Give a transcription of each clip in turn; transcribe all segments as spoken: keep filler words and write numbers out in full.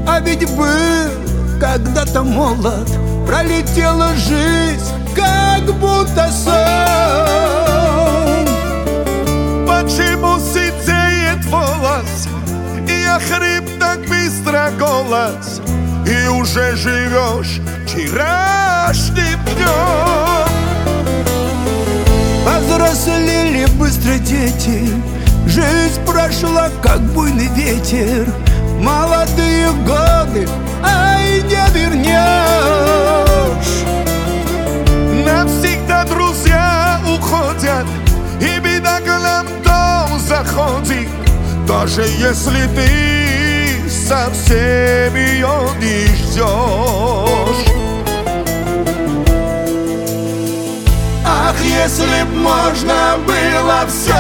А ведь был когда-то молод, пролетела жизнь, как будто сон. Почему сидеет волос, и охрип так быстро голос, и уже живешь вчерашним днем? Повзрослели быстро дети, жизнь прошла, как буйный ветер. Молодые годы, ай, не вернешь. Навсегда друзья уходят, и беда к нам дом заходит, даже если ты совсем ее не ждешь. Ах, если б можно было все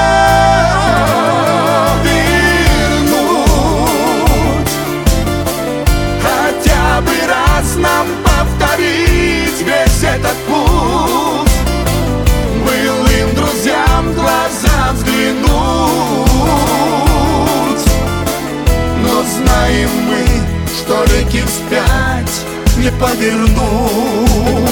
вернуть, хотя бы раз нам повторить весь этот путь, былым друзьям в глаза взглянуть. Но знаем мы, что реки вспять не повернуть.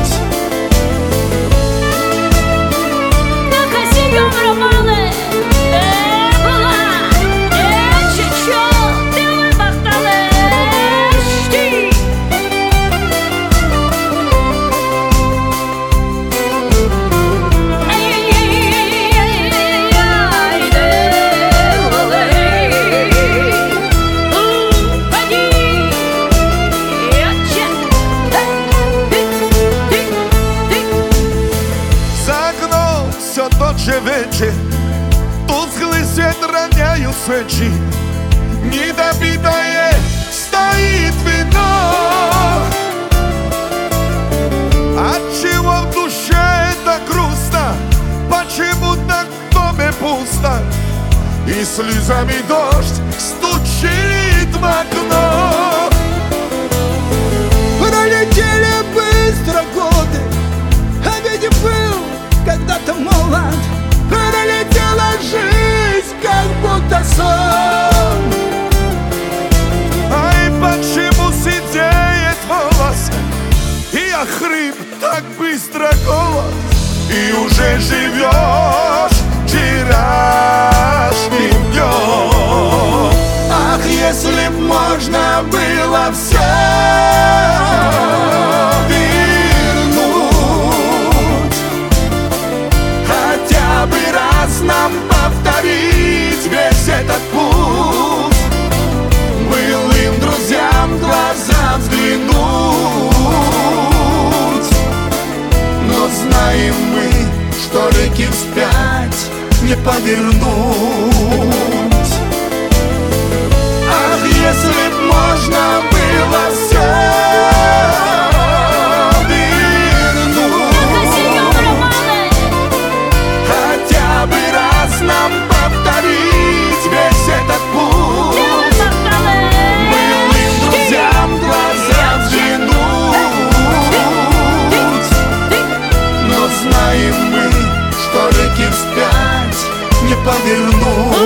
Тот же вечер, тусклый свет роняют свечи, недопитое стоит вино. Отчего в душе так грустно, почему так в доме пусто, и слезами дождь стучит в окно. Пролетели быстро годы, а ведь был когда-то молод, пролетела жизнь, как будто сон. Ай, почему сидеет волос, и охрип так быстро голос, и уже живешь вчерашним днем? Ах, если б можно было все нам повторить весь этот путь, былым друзьям в глаза взглянуть. Но знаем мы, что реки вспять не повернуть. Ах, если б можно было все нам повторить весь этот путь, былым друзьям в глаза взглянуть. Но знаем мы, что реки вспять не повернуть.